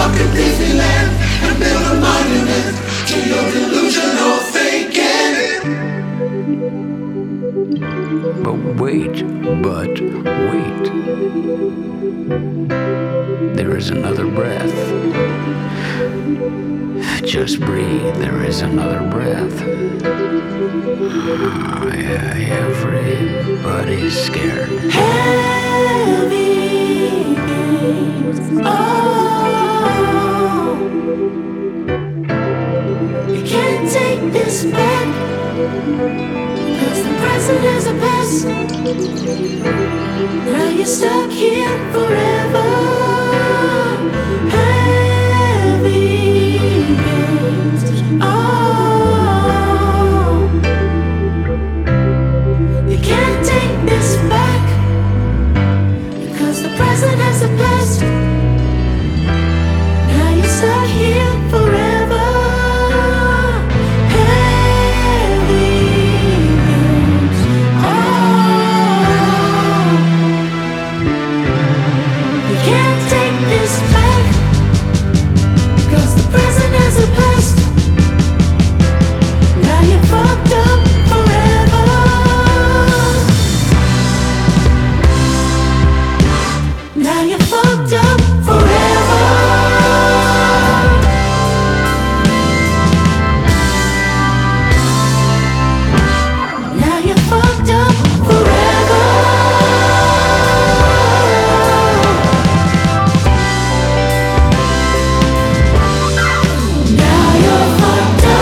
park in Disneyland and build a monument to your delusional thinking. But wait. There is another breath. Just breathe, there is another breath. Oh, yeah, everybody's scared. Heavy games. Oh, you can't take this back, 'cause the present is a past. Now you're stuck here forever. Heavy games. Oh, you can't take this back, because the present has a past. Now you're stuck here forever. Heavy games. Oh, you can't take this back, because the present has a past. Now you're fucked up forever. Now you're fucked up forever. Now you're fucked up forever. Now you're fucked up.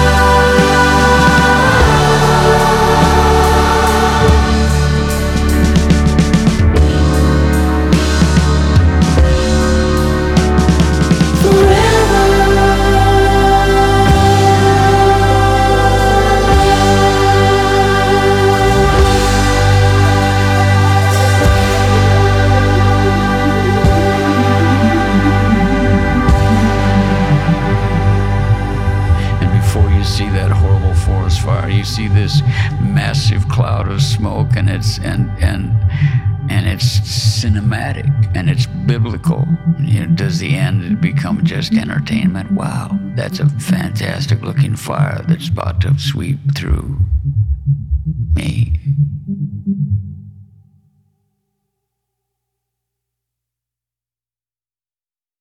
And before you see that horrible forest fire, you see this massive cloud of smoke, and it's cinematic and it's biblical. You know, does the end become just entertainment? Wow, that's a fantastic looking fire that's about to sweep through